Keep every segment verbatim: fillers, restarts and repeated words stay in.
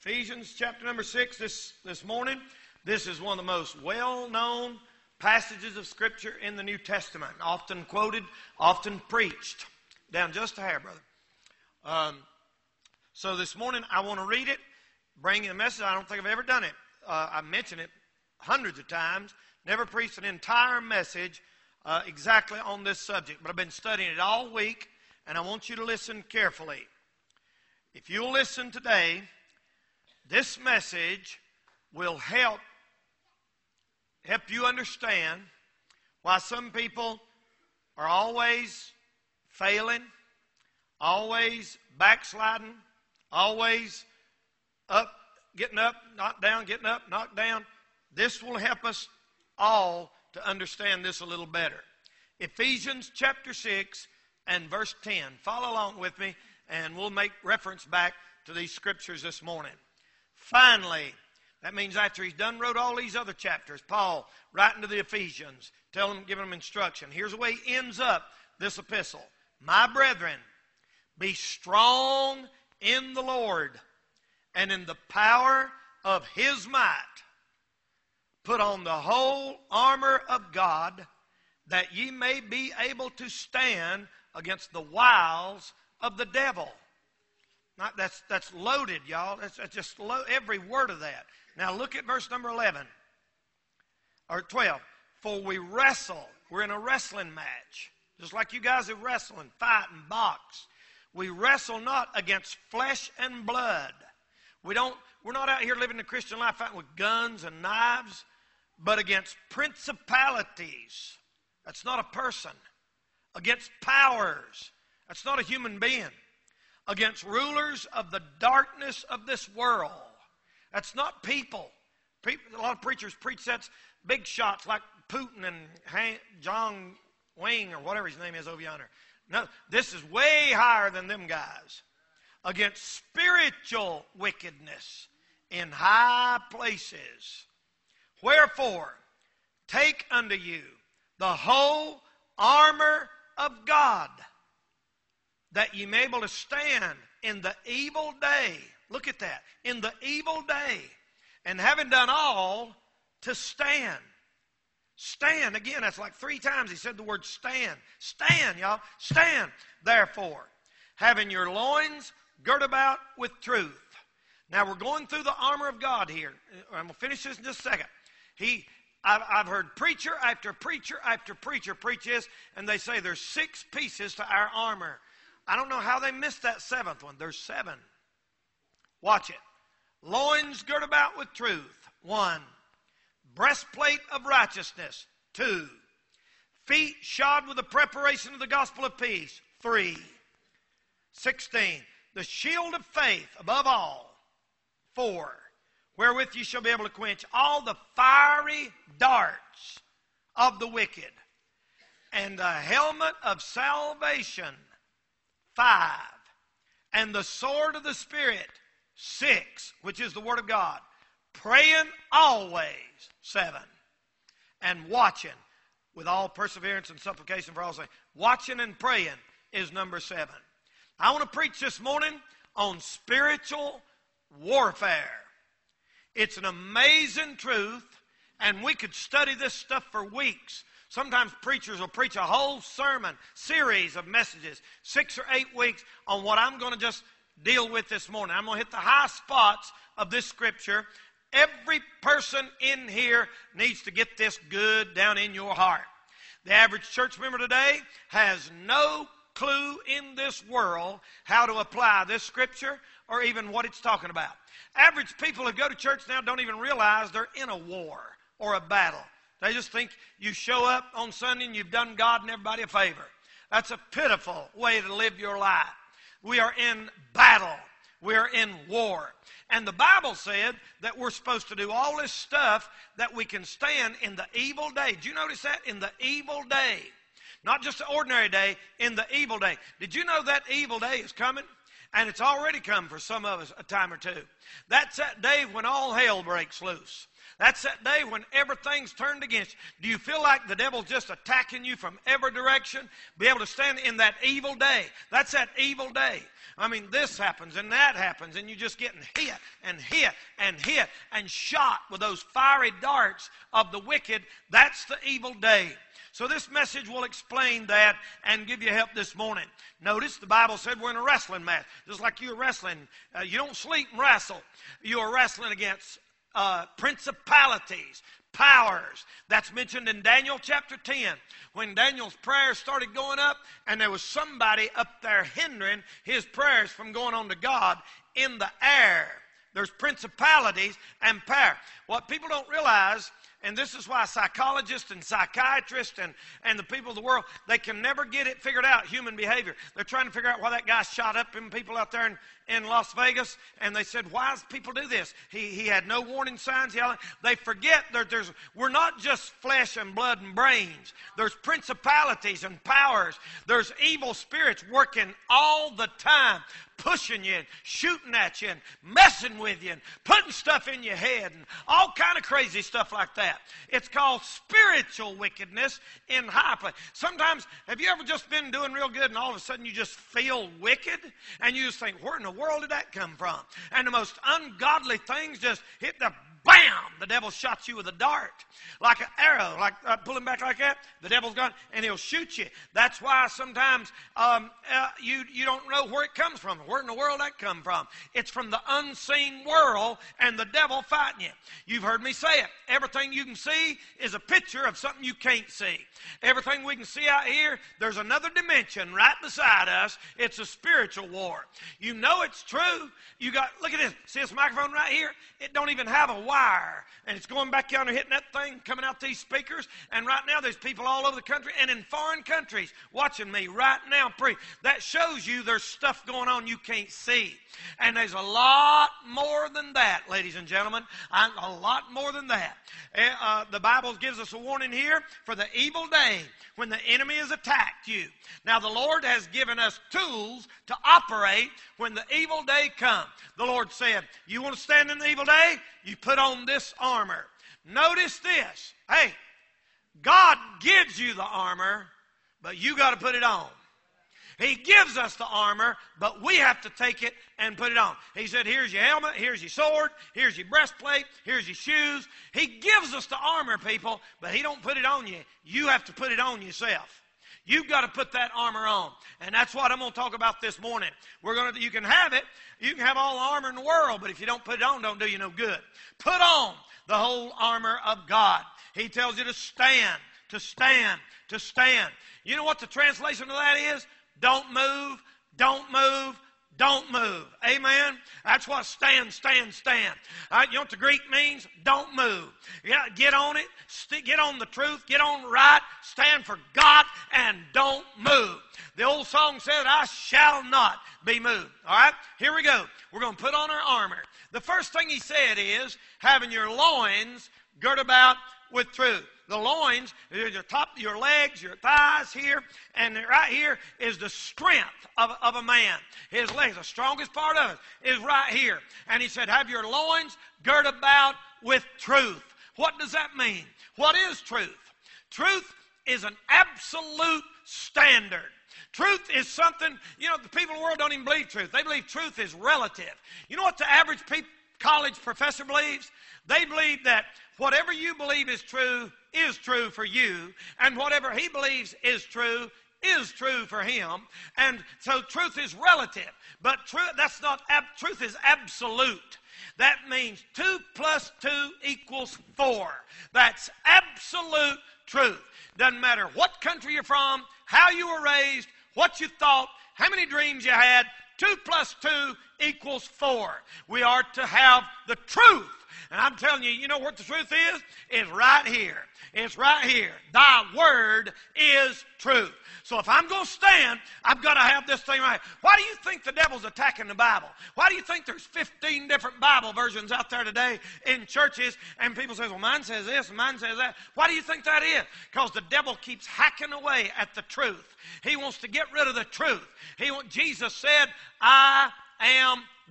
Ephesians chapter number six this, this morning. This is one of the most well-known passages of Scripture in the New Testament. Often quoted, often preached. Down just a hair, brother. Um, so this morning I want to read it, bring you a message. I don't think I've ever done it. Uh, I mentioned it hundreds of times. Never preached an entire message uh, exactly on this subject. But I've been studying it all week, and I want you to listen carefully. If you'll listen today, this message will help help you understand why some people are always failing, always backsliding, always up, getting up, knocked down, getting up, knocked down. This will help us all to understand this a little better. Ephesians chapter six and verse ten. Follow along with me, and we'll make reference back to these scriptures this morning. Finally, that means after he's done wrote all these other chapters, Paul writing to the Ephesians, telling them, giving them instruction. Here's the way he ends up this epistle. My brethren, be strong in the Lord and in the power of his might. Put on the whole armor of God, that ye may be able to stand against the wiles of the devil. Not, that's, that's loaded, y'all. That's, that's just lo- every word of that. Now look at verse number eleven. Or twelve. For we wrestle. We're in a wrestling match. Just like you guys are wrestling, fight, and box. We wrestle not against flesh and blood. We don't, we're not out here living the Christian life fighting with guns and knives, but against principalities. That's not a person. Against powers. That's not a human being. Against rulers of the darkness of this world. That's not people. people. A lot of preachers preach that's big shots like Putin and Han, John Wing or whatever his name is over yonder. No, this is way higher than them guys. Against spiritual wickedness in high places. Wherefore, take unto you the whole armor of God, that ye may be able to stand in the evil day. Look at that. In the evil day. And having done all, to stand. Stand. Again, that's like three times he said the word stand. Stand, y'all. Stand. Therefore, having your loins girt about with truth. Now we're going through the armor of God here. I'm going to finish this in just a second. He, I've, I've heard preacher after preacher after preacher preach this, and they say there's six pieces to our armor. I don't know how they missed that seventh one. There's seven. Watch it. Loins girt about with truth. One. Breastplate of righteousness. Two. Feet shod with the preparation of the gospel of peace. Three. Sixteen. The shield of faith above all. Four. Wherewith ye shall be able to quench all the fiery darts of the wicked. And the helmet of salvation. Five. And the sword of the Spirit. Six. Which is the word of God. Praying always. Seven. And watching with all perseverance and supplication for all saints. Watching and praying is number seven. I want to preach this morning on spiritual warfare. It's an amazing truth, and we could study this stuff for weeks. Sometimes preachers will preach a whole sermon, series of messages, six or eight weeks on what I'm going to just deal with this morning. I'm going to hit the high spots of this scripture. Every person in here needs to get this good down in your heart. The average church member today has no clue in this world how to apply this scripture or even what it's talking about. Average people who go to church now don't even realize they're in a war or a battle. They just think you show up on Sunday and you've done God and everybody a favor. That's a pitiful way to live your life. We are in battle. We are in war. And the Bible said that we're supposed to do all this stuff that we can stand in the evil day. Did you notice that? In the evil day. Not just the ordinary day, in the evil day. Did you know that evil day is coming? And it's already come for some of us a time or two. That's that day when all hell breaks loose. That's that day when everything's turned against you. Do you feel like the devil's just attacking you from every direction? Be able to stand in that evil day. That's that evil day. I mean, this happens and that happens, and you're just getting hit and hit and hit and shot with those fiery darts of the wicked. That's the evil day. So this message will explain that and give you help this morning. Notice the Bible said we're in a wrestling match. Just like you're wrestling. Uh, you don't sleep and wrestle. You're wrestling against Uh, principalities, powers. That's mentioned in Daniel chapter ten. When Daniel's prayers started going up and there was somebody up there hindering his prayers from going on to God in the air. There's principalities and power. What people don't realize, and this is why psychologists and psychiatrists and, and the people of the world, they can never get it figured out, human behavior. They're trying to figure out why that guy shot up them people out there in, in Las Vegas, and they said, why does people do this? He he had no warning signs. They forget that there's we're not just flesh and blood and brains. There's principalities and powers. There's evil spirits working all the time, pushing you and shooting at you and messing with you and putting stuff in your head and all kind of crazy stuff like that. It's called spiritual wickedness in high place. Sometimes, have you ever just been doing real good and all of a sudden you just feel wicked and you just think, where in the world did that come from? And the most ungodly things just hit the bam! The devil shot you with a dart, like an arrow, like uh, pulling back like that. The devil's gone, and he'll shoot you. That's why sometimes um, uh, you you don't know where it comes from. Where in the world that come from? It's from the unseen world, and the devil fighting you. You've heard me say it. Everything you can see is a picture of something you can't see. Everything we can see out here, there's another dimension right beside us. It's a spiritual war. You know it's true. You got look at this. See this microphone right here? It don't even have a wire, and it's going back down there hitting that thing, coming out these speakers. And right now there's people all over the country and in foreign countries watching me right now preach. That shows you there's stuff going on you can't see. And there's a lot more than that, ladies and gentlemen. I'm, a lot more than that. Uh, the Bible gives us a warning here for the evil day when the enemy has attacked you. Now the Lord has given us tools to operate when the evil day comes. The Lord said, you want to stand in the evil day? You put on this armor. Notice this. Hey, God gives you the armor, but you got to put it on. He gives us the armor, but we have to take it and put it on. He said, here's your helmet, here's your sword, here's your breastplate, here's your shoes. He gives us the armor, people, but he don't put it on you. You have to put it on yourself. You've got to put that armor on. And that's what I'm going to talk about this morning. We're going to, you can have it. You can have all the armor in the world, but if you don't put it on, don't do you no good. Put on the whole armor of God. He tells you to stand, to stand, to stand. You know what the translation of that is? Don't move, don't move, don't move. Amen? That's what stand, stand, stand. All right, you know what the Greek means? Don't move. Yeah, get on it. St- get on the truth. Get on right. Stand for God and don't move. The old song said, I shall not be moved. All right, here we go. We're going to put on our armor. The first thing he said is having your loins girt about with truth. The loins, your top, your legs, your thighs here, and right here is the strength of, of a man. His legs, the strongest part of it, is right here. And he said, have your loins girt about with truth. What does that mean? What is truth? Truth is an absolute standard. Truth is something, you know, the people in the world don't even believe truth. They believe truth is relative. You know what the average pe- college professor believes? They believe that whatever you believe is true is true for you, and whatever he believes is true is true for him. And so truth is relative, but truth, that's not, ab, truth is absolute. That means two plus two equals four. That's absolute truth. Doesn't matter what country you're from, how you were raised, what you thought, how many dreams you had, two plus two equals four. We are to have the truth. And I'm telling you, you know what the truth is? It's right here. It's right here. Thy word is truth. So if I'm going to stand, I've got to have this thing right. Why do you think the devil's attacking the Bible? Why do you think there's fifteen different Bible versions out there today in churches, and people say, well, mine says this and mine says that? Why do you think that is? Because the devil keeps hacking away at the truth. He wants to get rid of the truth. He want, Jesus said, I am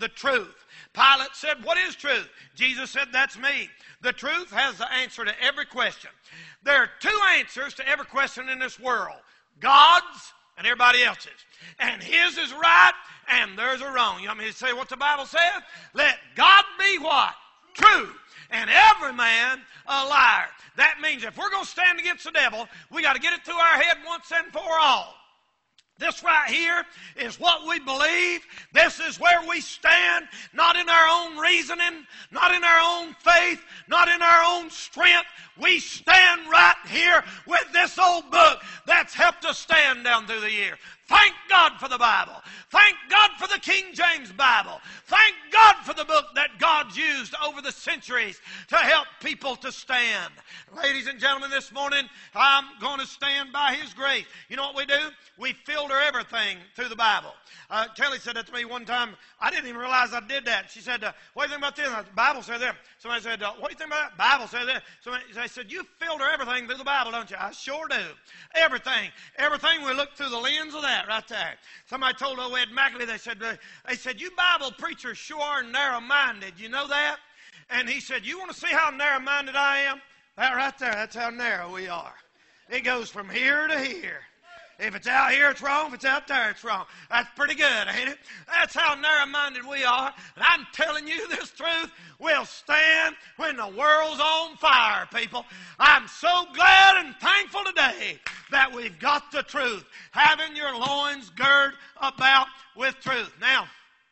the truth. Pilate said, what is truth? Jesus said, that's me. The truth has the answer to every question. There are two answers to every question in this world. God's and everybody else's. And his is right and theirs are wrong. You want me to say what the Bible says? Let God be what? True. And every man a liar. That means if we're going to stand against the devil, we got to get it through our head once and for all. This right here is what we believe. This is where we stand, not in our own reasoning, not in our own faith, not in our own strength. We stand right here with this old book that's helped us stand down through the year. Thank God for the Bible. Thank God for the King James Bible. Thank God for the book that God's used over the centuries to help people to stand. Ladies and gentlemen, this morning I'm going to stand by His grace. You know what we do? We filter everything through the Bible. Uh, Kelly said that to me one time. I didn't even realize I did that. She said, uh, what do you think about this? The Bible says that. Somebody said, uh, what do you think about that? The Bible says that. Somebody they said, you filter everything through the Bible, don't you? I sure do. Everything. Everything we look through the lens of that right there. Somebody told old Ed Mackley, they said, uh, they said, you Bible preachers sure are narrow-minded. You know that? And he said, you want to see how narrow-minded I am? That right there, that's how narrow we are. It goes from here to here. If it's out here, it's wrong. If it's out there, it's wrong. That's pretty good, ain't it? That's how narrow-minded we are. And I'm telling you this truth will stand when the world's on fire, people. I'm so glad and thankful today that we've got the truth. Having your loins girded about with truth. Now,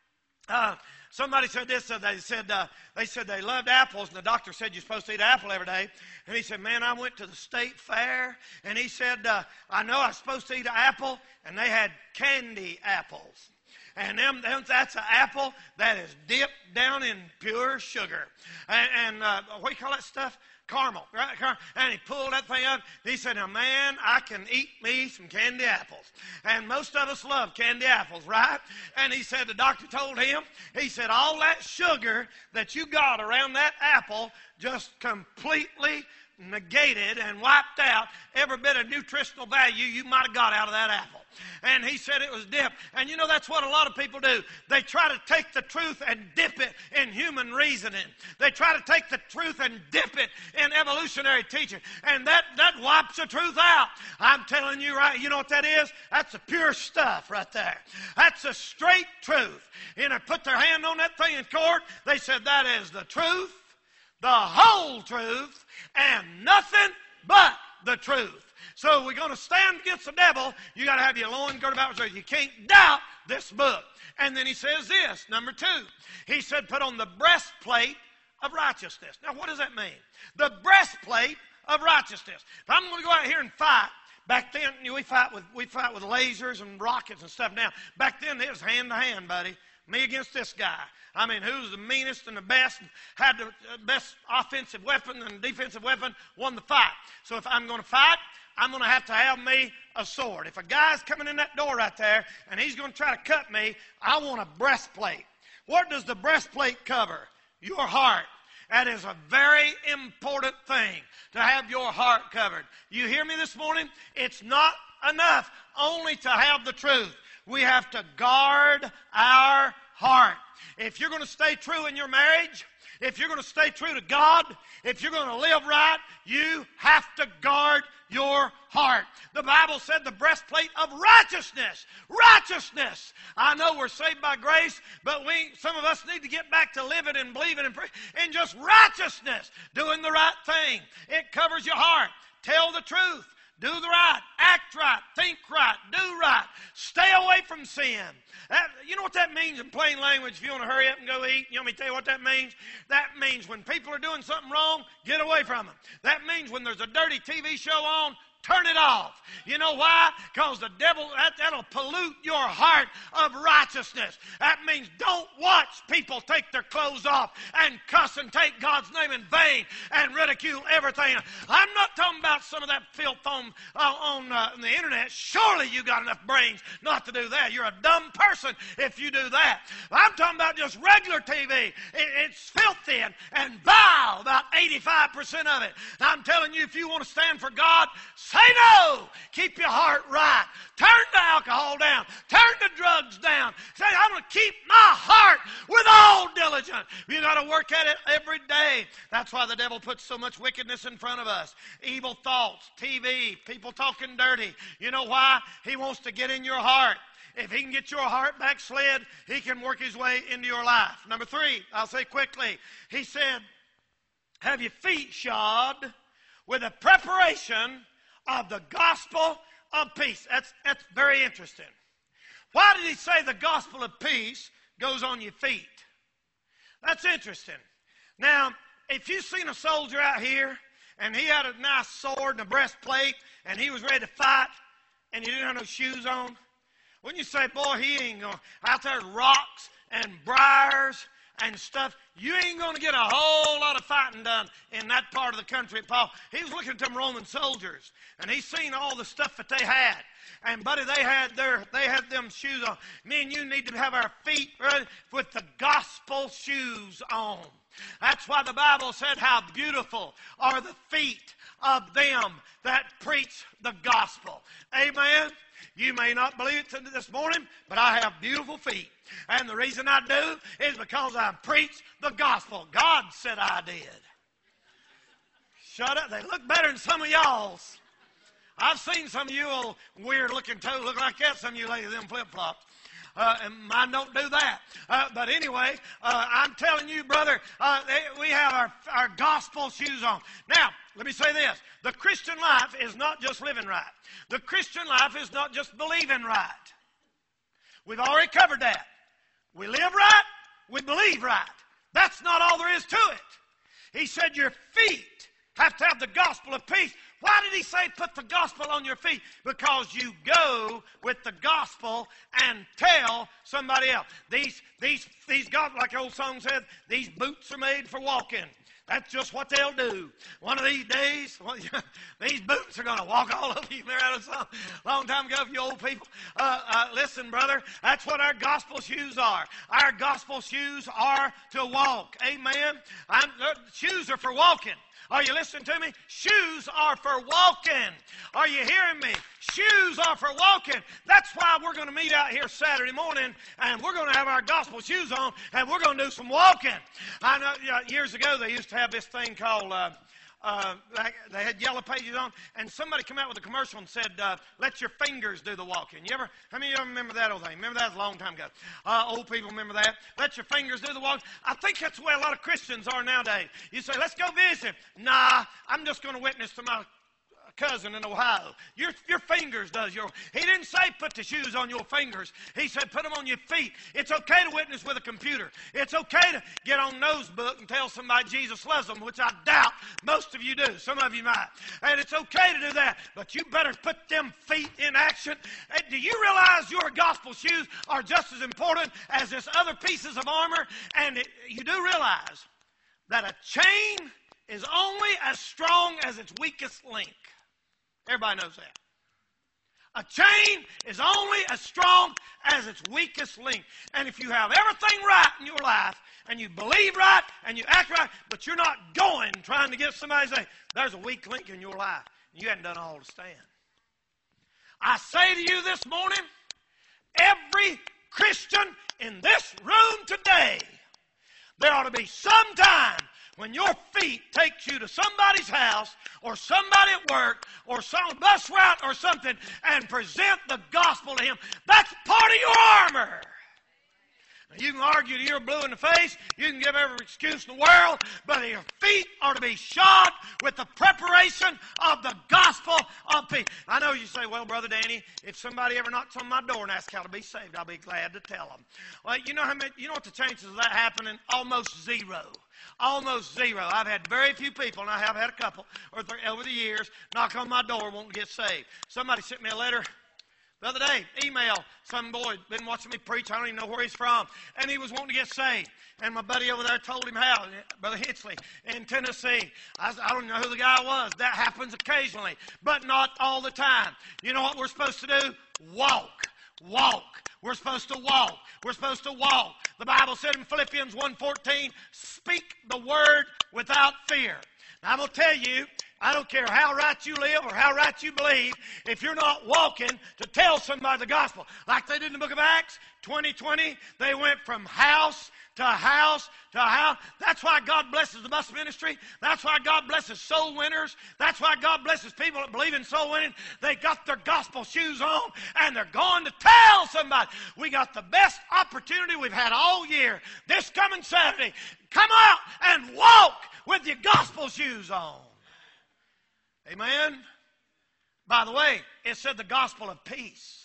uh, somebody said this. Uh, they said uh, they said they loved apples, and the doctor said you're supposed to eat an apple every day. And he said, man, I went to the state fair, and he said, uh, I know I was supposed to eat an apple, and they had candy apples. And them, them, that's an apple that is dipped down in pure sugar. And, and uh, what do you call that stuff? Caramel, right? And he pulled that thing up. He said, now, man, I can eat me some candy apples. And most of us love candy apples, right? And he said, the doctor told him, he said, all that sugar that you got around that apple just completely negated and wiped out every bit of nutritional value you might have got out of that apple. And he said it was dipped. And you know, that's what a lot of people do. They try to take the truth and dip it in human reasoning. They try to take the truth and dip it in evolutionary teaching. And that, that wipes the truth out. I'm telling you right, you know what that is? That's the pure stuff right there. That's the straight truth. And they put their hand on that thing in court. They said that is the truth, the whole truth, and nothing but the truth. So we're going to stand against the devil. You got to have your loin girded about with truth. You can't doubt this book. And then he says this, number two. He said, put on the breastplate of righteousness. Now, what does that mean? The breastplate of righteousness. If I'm going to go out here and fight, back then we fight with we fight with lasers and rockets and stuff. Now, back then it was hand to hand, buddy. Me against this guy. I mean, who's the meanest and the best, had the best offensive weapon and defensive weapon, won the fight. So if I'm going to fight, I'm going to have to have me a sword. If a guy's coming in that door right there and he's going to try to cut me, I want a breastplate. What does the breastplate cover? Your heart. That is a very important thing, to have your heart covered. You hear me this morning? It's not enough only to have the truth. We have to guard our heart. If you're going to stay true in your marriage, if you're going to stay true to God, if you're going to live right, you have to guard your heart. The Bible said the breastplate of righteousness. Righteousness. I know we're saved by grace, but we, some of us need to get back to living and believing in, in just righteousness, doing the right thing. It covers your heart. Tell the truth. Do the right, act right, think right, do right. Stay away from sin. That, you know what that means in plain language? If you want to hurry up and go eat, you want me to tell you what that means? That means when people are doing something wrong, get away from them. That means when there's a dirty T V show on, turn it off. You know why? Because the devil, that, that'll pollute your heart of righteousness. That means don't watch people take their clothes off and cuss and take God's name in vain and ridicule everything. I'm not talking about some of that filth on, uh, on uh, the internet. Surely you got enough brains not to do that. You're a dumb person if you do that. I'm talking about just regular T V. It, it's filthy and, and vile, about eighty-five percent of it. I'm telling you, if you want to stand for God, Say no. Keep your heart right. Turn the alcohol down. Turn the drugs down. Say, I'm going to keep my heart with all diligence. You got to work at it every day. That's why the devil puts so much wickedness in front of us. Evil thoughts, T V, people talking dirty. You know why? He wants to get in your heart. If he can get your heart backslid, he can work his way into your life. Number three, I'll say quickly. He said, have your feet shod with the preparation of the gospel of peace. That's, that's very interesting. Why did he say the gospel of peace goes on your feet? That's interesting. Now, if you've seen a soldier out here and he had a nice sword and a breastplate and he was ready to fight and he didn't have no shoes on, wouldn't you say, boy, he ain't going out there rocks and briars and stuff, you ain't going to get a whole lot of fighting done in that part of the country. Paul, he was looking at them Roman soldiers, and he's seen all the stuff that they had. And, buddy, they had their, they had them shoes on. Me and you need to have our feet ready with the gospel shoes on. That's why the Bible said how beautiful are the feet of them that preach the gospel. Amen? You may not believe it this morning, but I have beautiful feet. And the reason I do is because I preach the gospel. God said I did. Shut up. They look better than some of y'all's. I've seen some of you old weird-looking toes look like that. Some of you ladies in flip-flops. Uh, and mine don't do that. Uh, but anyway, uh, I'm telling you, brother, uh, we have our, our gospel shoes on. Now, let me say this. The Christian life is not just living right. The Christian life is not just believing right. We've already covered that. We live right, we believe right. That's not all there is to it. He said your feet have to have the gospel of peace. Why did he say put the gospel on your feet? Because you go with the gospel and tell somebody else. These, these, these God, like the old song said, these boots are made for walking. That's just what they'll do. One of these days, well, these boots are going to walk all over you. There was a long time ago, you old people. Uh, uh, listen, brother, that's what our gospel shoes are. Our gospel shoes are to walk. Amen. I'm, uh, shoes are for walking. Are you listening to me? Shoes are for walking. Are you hearing me? Shoes are for walking. That's why we're going to meet out here Saturday morning, and we're going to have our gospel shoes on, and we're going to do some walking. I know uh, years ago they used to have this thing called, uh, uh, they had yellow pages on, and somebody came out with a commercial and said, uh, let your fingers do the walking. You ever, how many of you remember that old thing? Remember that? It was a long time ago. Uh, old people remember that. Let your fingers do the walking. I think that's the way a lot of Christians are nowadays. You say, let's go visit. Nah, I'm just going to witness to my cousin in Ohio. Your, your fingers does your... He didn't say put the shoes on your fingers. He said put them on your feet. It's okay to witness with a computer. It's okay to get on Nosebook and tell somebody Jesus loves them, which I doubt most of you do. Some of you might. And it's okay to do that. But you better put them feet in action. And do you realize your gospel shoes are just as important as this other pieces of armor? And it, you do realize that a chain is only as strong as its weakest link. Everybody knows that. A chain is only as strong as its weakest link. And if you have everything right in your life, and you believe right, and you act right, but you're not going trying to get somebody to say, there's a weak link in your life, and you haven't done all to stand. I say to you this morning, every Christian in this room today, there ought to be some time when your feet takes you to somebody's house or somebody at work or some bus route or something and present the gospel to him. That's part of your armor. Now, you can argue till you're blue in the face. You can give every excuse in the world. But your feet are to be shod with the preparation of the gospel of peace. I know you say, well, Brother Danny, if somebody ever knocks on my door and asks how to be saved, I'll be glad to tell them. Well, you know how many, you know what the chances of that happening? Almost zero. Almost zero. I've had very few people, and I have had a couple over the years, knock on my door wanting to get saved. Somebody sent me a letter the other day, email. Some boy been watching me preach. I don't even know where he's from. And he was wanting to get saved. And my buddy over there told him how. Brother Hitchley in Tennessee. I, I don't know who the guy was. That happens occasionally, but not all the time. You know what we're supposed to do? Walk. Walk. We're supposed to walk. We're supposed to walk. The Bible said in Philippians one fourteen, speak the word without fear. Now, I'm going to tell you, I don't care how right you live or how right you believe, if you're not walking to tell somebody the gospel. Like they did in the book of Acts, twenty twenty, they went from house to house to house. That's why God blesses the bus ministry. That's why God blesses soul winners. That's why God blesses people that believe in soul winning. They got their gospel shoes on and they're going to tell somebody. We got the best opportunity we've had all year. This coming Saturday, come out and walk with your gospel shoes on. Amen? By the way, it said the gospel of peace.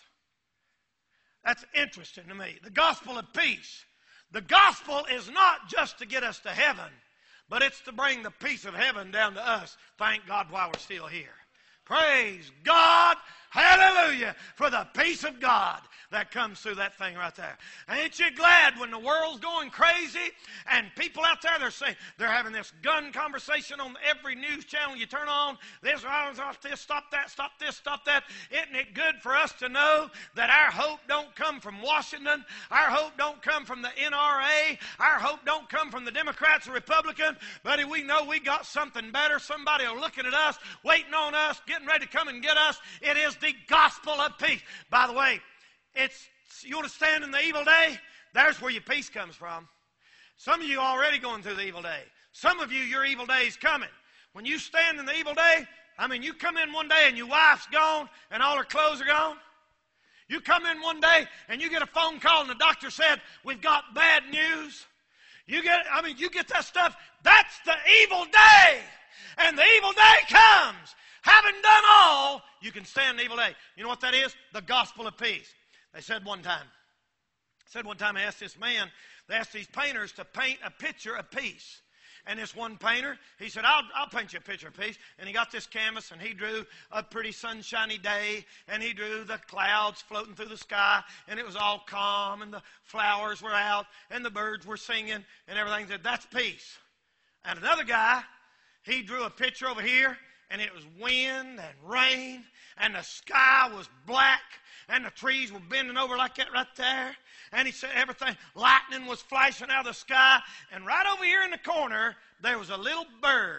That's interesting to me. The gospel of peace. The gospel is not just to get us to heaven, but it's to bring the peace of heaven down to us. Thank God while we're still here. Praise God. Hallelujah. For the peace of God that comes through that thing right there. Ain't you glad when the world's going crazy and people out there, they're saying, they're having this gun conversation on every news channel you turn on. This, stop this, stop that, stop this, stop that. Isn't it good for us to know that our hope don't come from Washington? Our hope don't come from the N R A. Our hope don't come from the Democrats or Republicans. Buddy, we know we got something better. Somebody looking at us, waiting on us, getting ready to come and get us. It is the gospel of peace. By the way, It's you want to stand in the evil day? There's where your peace comes from. Some of you are already going through the evil day. Some of you, your evil day is coming. When you stand in the evil day, I mean, you come in one day and your wife's gone and all her clothes are gone. You come in one day and you get a phone call and the doctor said, we've got bad news. You get, I mean, you get that stuff. That's the evil day. And the evil day comes. Having done all, you can stand in the evil day. You know what that is? The gospel of peace. They said one time, said one time, I asked this man, they asked these painters to paint a picture of peace. And this one painter, he said, I'll, I'll paint you a picture of peace. And he got this canvas and he drew a pretty sunshiny day. And he drew the clouds floating through the sky. And it was all calm and the flowers were out and the birds were singing and everything. He said, that's peace. And another guy, he drew a picture over here and it was wind and rain and the sky was black. And the trees were bending over like that right there. And he said everything, lightning was flashing out of the sky. And right over here in the corner, there was a little bird.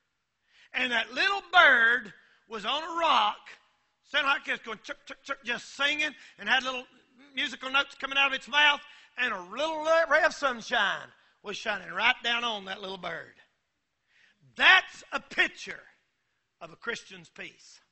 And that little bird was on a rock, sounding like this, going chirp, chirp, chirp, just singing, and had little musical notes coming out of its mouth. And a little ray of sunshine was shining right down on that little bird. That's a picture of a Christian's peace.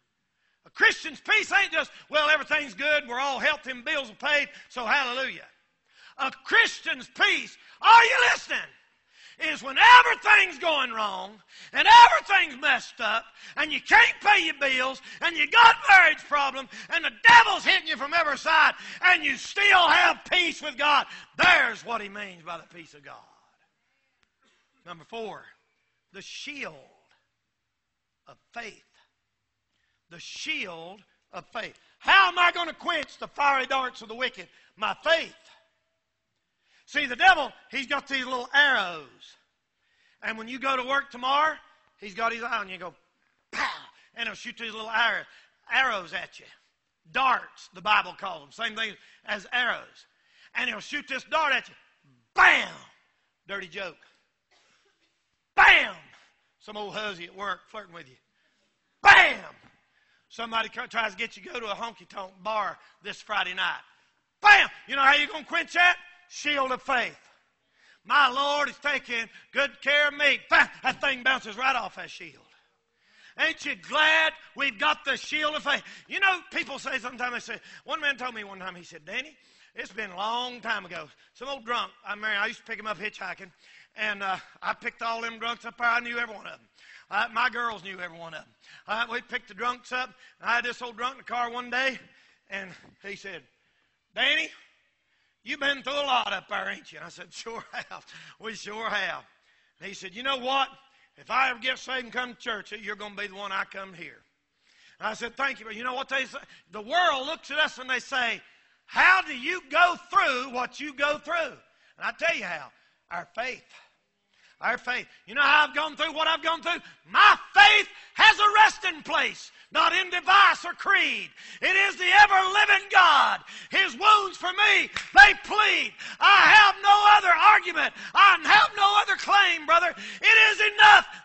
A Christian's peace ain't just, well, everything's good, we're all healthy and bills are paid, so hallelujah. A Christian's peace, are you listening? Is when everything's going wrong and everything's messed up and you can't pay your bills and you got marriage problem and the devil's hitting you from every side and you still have peace with God. There's what he means by the peace of God. Number four, the shield of faith. The shield of faith. How am I going to quench the fiery darts of the wicked? My faith. See, the devil, he's got these little arrows. And when you go to work tomorrow, he's got his eye on you and go, pow, and he'll shoot these little arrows, arrows at you. Darts, the Bible calls them. Same thing as arrows. And he'll shoot this dart at you. Bam! Dirty joke. Bam! Some old hussy at work flirting with you. Bam! Somebody tries to get you to go to a honky-tonk bar this Friday night. Bam! You know how you're going to quench that? Shield of faith. My Lord is taking good care of me. Bam! That thing bounces right off that shield. Ain't you glad we've got the shield of faith? You know, people say sometimes, they say, one man told me one time, he said, Danny, it's been a long time ago. Some old drunk, I mean, I used to pick him up hitchhiking, and uh, I picked all them drunks up there. I knew every one of them. Uh, my girls knew every one of them. Uh, we picked the drunks up. I had this old drunk in the car one day, and he said, Danny, you've been through a lot up there, ain't you? And I said, sure have. We sure have. And he said, you know what? If I ever get saved and come to church, you're going to be the one I come to hear. And I said, thank you. But you know what they say? The world looks at us and they say, how do you go through what you go through? And I tell you how. Our faith. Our faith. You know how I've gone through what I've gone through? My faith has a resting place, not in device or creed. It is the ever-living God. His wounds for me, they plead. I have no other argument. I have no other claim, brother. It is enough that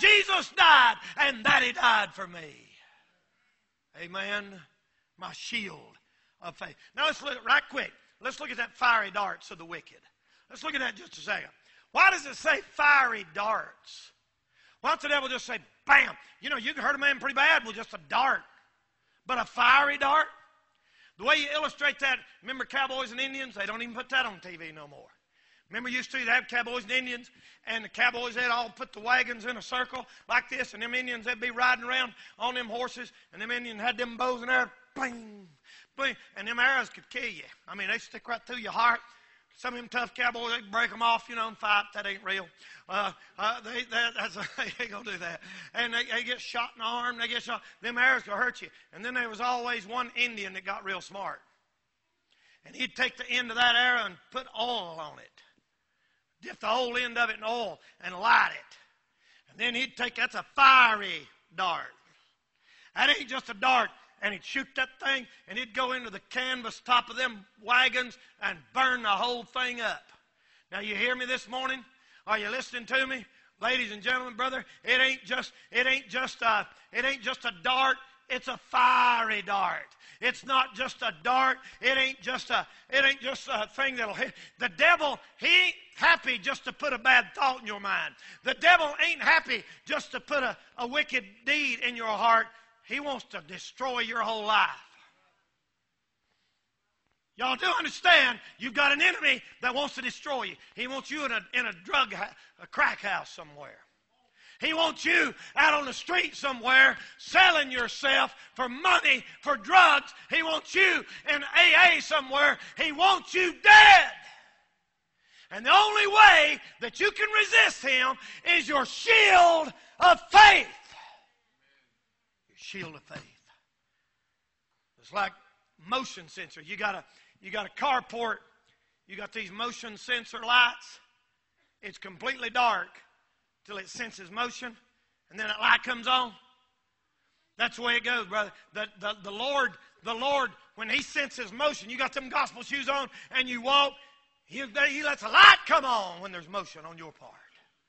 Jesus died and that He died for me. Amen. My shield of faith. Now let's look right quick. Let's look at that fiery darts of the wicked. Let's look at that just a second. Why does it say fiery darts? Why don't the devil just say, bam? You know, you can hurt a man pretty bad with just a dart. But a fiery dart? The way you illustrate that, remember cowboys and Indians? They don't even put that on T V no more. Remember used to, they have cowboys and Indians, and the cowboys, they'd all put the wagons in a circle like this, and them Indians, they'd be riding around on them horses, and them Indians had them bows and arrows, bling, bling, and them arrows could kill you. I mean, they stick right through your heart. Some of them tough cowboys, they break them off, you know, and fight. That ain't real. Uh, uh, they, that, that's, they ain't going to do that. And they, they get shot in the arm. They get shot. Them arrows will hurt you. And then there was always one Indian that got real smart. And he'd take the end of that arrow and put oil on it. Dip the whole end of it in oil and light it. And then he'd take, that's a fiery dart. That ain't just a dart. And he'd shoot that thing, and he'd go into the canvas top of them wagons and burn the whole thing up. Now, you hear me this morning? Are you listening to me? Ladies and gentlemen, brother, it ain't just, it ain't just a, it ain't just a dart. It's a fiery dart. It's not just a dart. It ain't just a, it ain't just a thing that'll hit. The devil, he ain't happy just to put a bad thought in your mind. The devil ain't happy just to put a, a wicked deed in your heart. He wants to destroy your whole life. Y'all do understand you've got an enemy that wants to destroy you. He wants you in a, in a drug, a crack house somewhere. He wants you out on the street somewhere selling yourself for money, for drugs. He wants you in A A somewhere. He wants you dead. And the only way that you can resist him is your shield of faith. Shield of faith. It's like motion sensor. You got a you got a carport. You got these motion sensor lights. It's completely dark till it senses motion, and then that light comes on. That's the way it goes, brother. The, the, the Lord, the Lord, when He senses motion, you got them gospel shoes on, and you walk. He, he lets a light come on when there's motion on your part.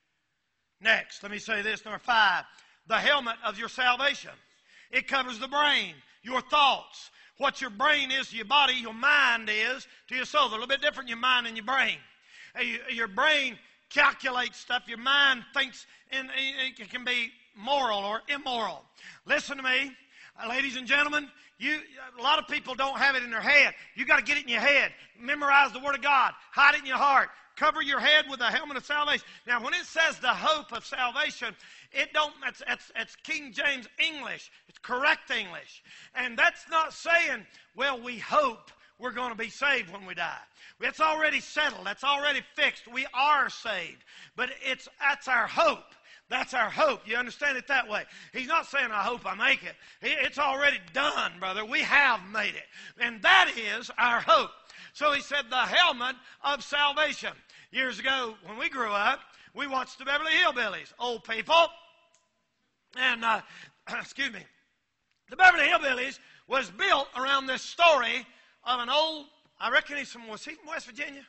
Next, let me say this, number five, the helmet of your salvation. It covers the brain, your thoughts. What your brain is to your body, your mind is to your soul. They're a little bit different, your mind and your brain. Your brain calculates stuff. Your mind thinks in, it can be moral or immoral. Listen to me, ladies and gentlemen. You, a lot of people don't have it in their head. You got to get it in your head. Memorize the Word of God. Hide it in your heart. Cover your head with the helmet of salvation. Now, when it says the hope of salvation, it don't. It's, it's, it's King James English. It's correct English, and that's not saying, well, we hope we're going to be saved when we die. It's already settled. That's already fixed. We are saved, but it's that's our hope. That's our hope. You understand it that way? He's not saying, I hope I make it. It's already done, brother. We have made it, and that is our hope. So he said, the helmet of salvation. Years ago, when we grew up, we watched the Beverly Hillbillies, old people. And, uh, excuse me, the Beverly Hillbillies was built around this story of an old, I reckon he's from, was he from West Virginia?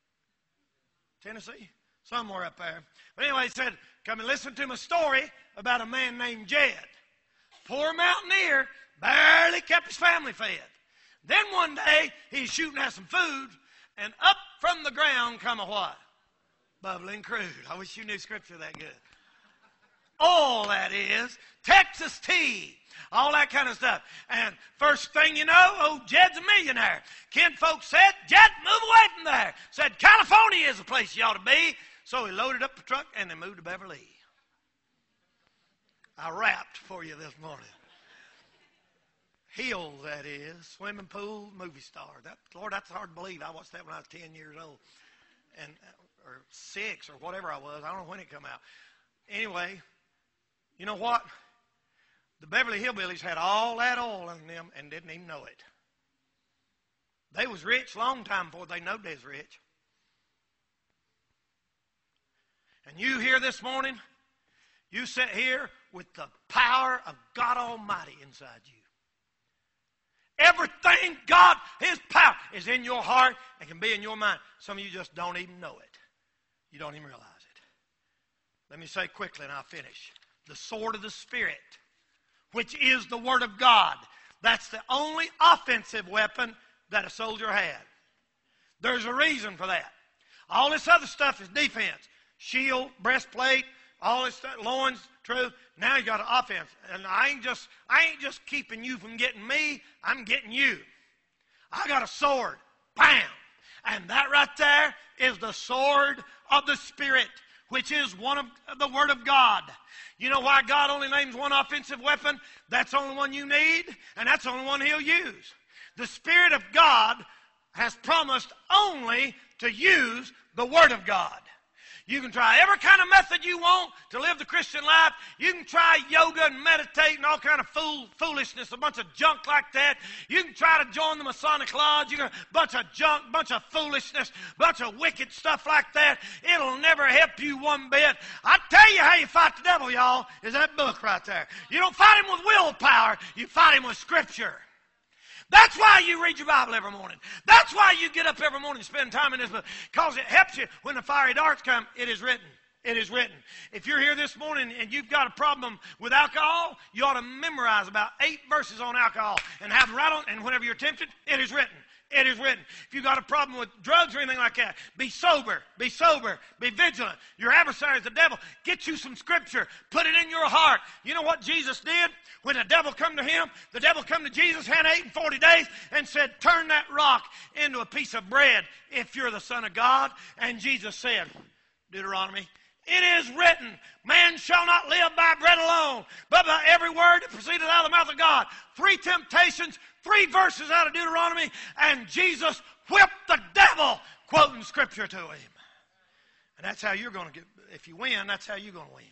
Tennessee? Somewhere up there. But anyway, he said, come and listen to my story about a man named Jed. Poor mountaineer, barely kept his family fed. Then one day, he's shooting at some food, and up from the ground come a what? Bubbling crude. I wish you knew Scripture that good. All that is, Texas tea, all that kind of stuff. And first thing you know, old Jed's a millionaire. Ken folks said, Jed, move away from there. Said, California is the place you ought to be. So he loaded up the truck, and they moved to Beverly. I rapped for you this morning. Hills, that is. Swimming pool, movie star. That, Lord, that's hard to believe. I watched that when I was ten years old. and Or six, or whatever I was. I don't know when it come out. Anyway, you know what? The Beverly Hillbillies had all that oil in them and didn't even know it. They was rich long time before they knowed they was rich. And you here this morning, you sit here with the power of God Almighty inside you. Everything God, His power, is in your heart and can be in your mind. Some of you just don't even know it. You don't even realize it. Let me say quickly and I'll finish. the sword of the Spirit, which is the Word of God. That's the only offensive weapon that a soldier had. There's a reason for that. All this other stuff is defense. Shield, breastplate, all this stuff, loins, truth. Now you got an offense. And I ain't just I ain't just keeping you from getting me, I'm getting you. I got a sword. Bam! And that right there is the sword of the Spirit, which is one of the Word of God. You know why God only names one offensive weapon? That's the only one you need, and that's the only one He'll use. The Spirit of God has promised only to use the Word of God. You can try every kind of method you want to live the Christian life. You can try yoga and meditate and all kind of fool, foolishness, a bunch of junk like that. You can try to join the Masonic Lodge. You can a bunch of junk, bunch of foolishness, bunch of wicked stuff like that. It'll never help you one bit. I tell you how you fight the devil, y'all, is that book right there. You don't fight him with willpower. You fight him with Scripture. That's why you read your Bible every morning. That's why you get up every morning and spend time in this book. Because it helps you when the fiery darts come. It is written. It is written. If you're here this morning and you've got a problem with alcohol, you ought to memorize about eight verses on alcohol and have them right on. And whenever you're tempted, it is written. It is written. If you've got a problem with drugs or anything like that, be sober, be sober, be vigilant. Your adversary is the devil. Get you some Scripture. Put it in your heart. You know what Jesus did? When the devil come to him, the devil come to Jesus, had eight and forty days, and said, turn that rock into a piece of bread if you're the Son of God. And Jesus said, Deuteronomy, it is written, man shall not live by bread alone, but by every word that proceedeth out of the mouth of God. Three temptations, three verses out of Deuteronomy, and Jesus whipped the devil, quoting Scripture to him. And that's how you're going to get, if you win, that's how you're going to win.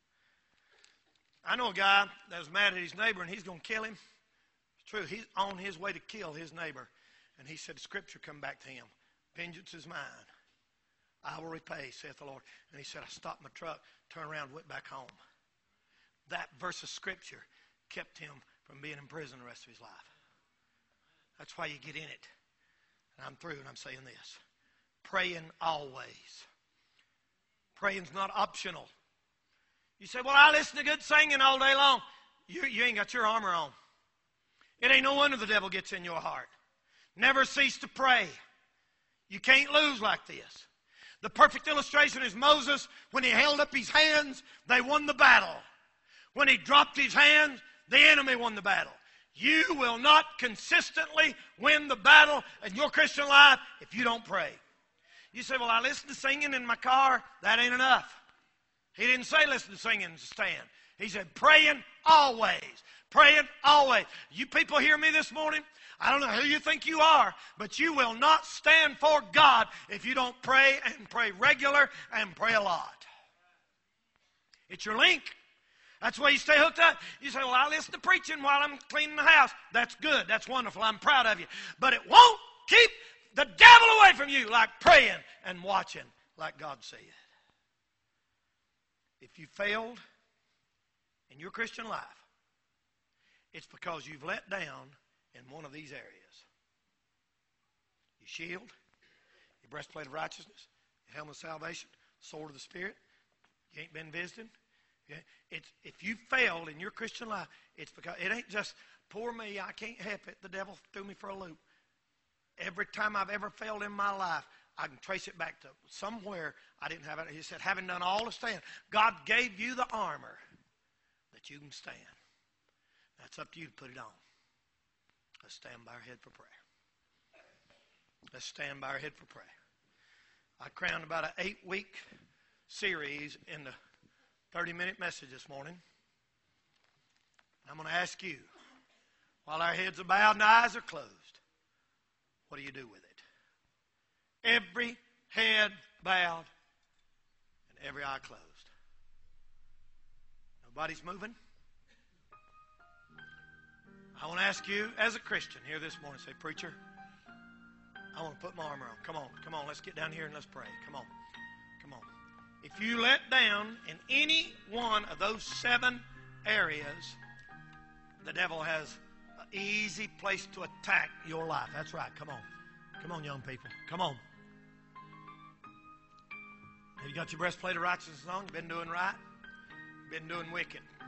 I know a guy that was mad at his neighbor, and he's going to kill him. It's true. He's on his way to kill his neighbor. And he said, Scripture come back to him. Vengeance is mine. I will repay, saith the Lord. And he said, I stopped my truck, turned around, went back home. That verse of Scripture kept him from being in prison the rest of his life. That's why you get in it. And I'm through, and I'm saying this. Praying always. Praying's not optional. You say, well, I listen to good singing all day long. You, you ain't got your armor on. It ain't no wonder the devil gets in your heart. Never cease to pray. You can't lose like this. The perfect illustration is Moses. When he held up his hands, they won the battle. When he dropped his hands, the enemy won the battle. You will not consistently win the battle in your Christian life if you don't pray. You say, well, I listen to singing in my car. That ain't enough. He didn't say listen to singing and stand. He said praying always. Praying always. You people hear me this morning? I don't know who you think you are, but you will not stand for God if you don't pray and pray regular and pray a lot. It's your link. That's why you stay hooked up. You say, well, I listen to preaching while I'm cleaning the house. That's good. That's wonderful. I'm proud of you. But it won't keep the devil away from you like praying and watching like God said. If you failed in your Christian life, it's because you've let down in one of these areas. Your shield, your breastplate of righteousness, your helmet of salvation, sword of the Spirit. You ain't been visiting. It's, if you failed in your Christian life, it's because it ain't just, poor me, I can't help it. The devil threw me for a loop. Every time I've ever failed in my life, I can trace it back to somewhere I didn't have it. He said, having done all to stand, God gave you the armor that you can stand. That's up to you to put it on. Let's stand by our head for prayer. Let's stand by our head for prayer. I crowned about an eight-week series in the thirty-minute message this morning. I'm going to ask you, while our heads are bowed and our eyes are closed, what do you do with it? Every head bowed and every eye closed. Nobody's moving. I want to ask you, as a Christian here this morning, say, preacher, I want to put my armor on. Come on, come on, let's get down here and let's pray. Come on, come on. If you let down in any one of those seven areas, the devil has an easy place to attack your life. That's right, come on. Come on, young people, come on. Have you got your breastplate of righteousness on? You been doing right? Been doing wicked?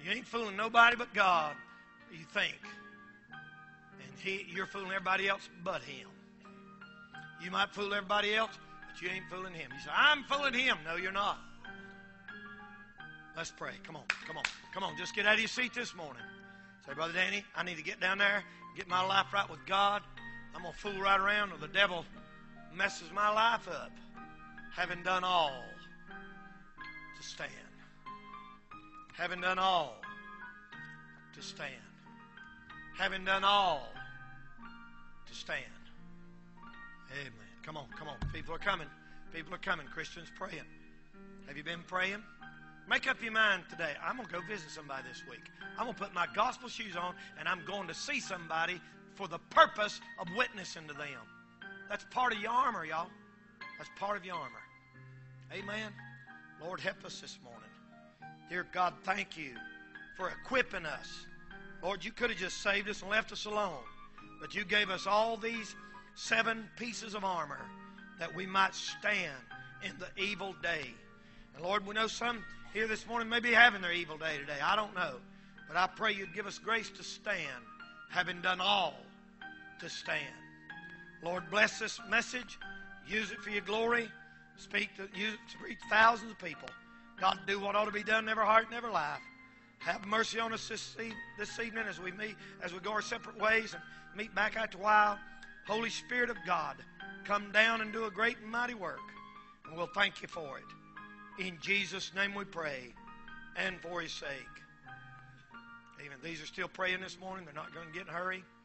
You ain't fooling nobody but God, you think. And he, you're fooling everybody else but Him. You might fool everybody else, but you ain't fooling Him. You say, I'm fooling Him. No, you're not. Let's pray. Come on, come on, come on. Just get out of your seat this morning. Say, Brother Danny, I need to get down there, get my life right with God. I'm going to fool right around or the devil messes my life up. Having done all to stand. Having done all to stand. Having done all to stand. Amen. Come on, come on. People are coming. People are coming. Christians praying. Have you been praying? Make up your mind today. I'm going to go visit somebody this week. I'm going to put my gospel shoes on and I'm going to see somebody for the purpose of witnessing to them. That's part of your armor, y'all. That's part of your armor. Amen. Lord, help us this morning. Dear God, thank you for equipping us. Lord, you could have just saved us and left us alone. But you gave us all these seven pieces of armor that we might stand in the evil day. And Lord, we know some here this morning may be having their evil day today. I don't know. But I pray you'd give us grace to stand, having done all to stand. Lord, bless this message. Use it for your glory. Speak to, use it to reach thousands of people. God, do what ought to be done in every heart and every life. Have mercy on us this, this evening as we meet, as we go our separate ways and meet back after a while. Holy Spirit of God, come down and do a great and mighty work. And we'll thank you for it. In Jesus' name we pray, and for His sake. Amen. These are still praying this morning. They're not going to get in a hurry.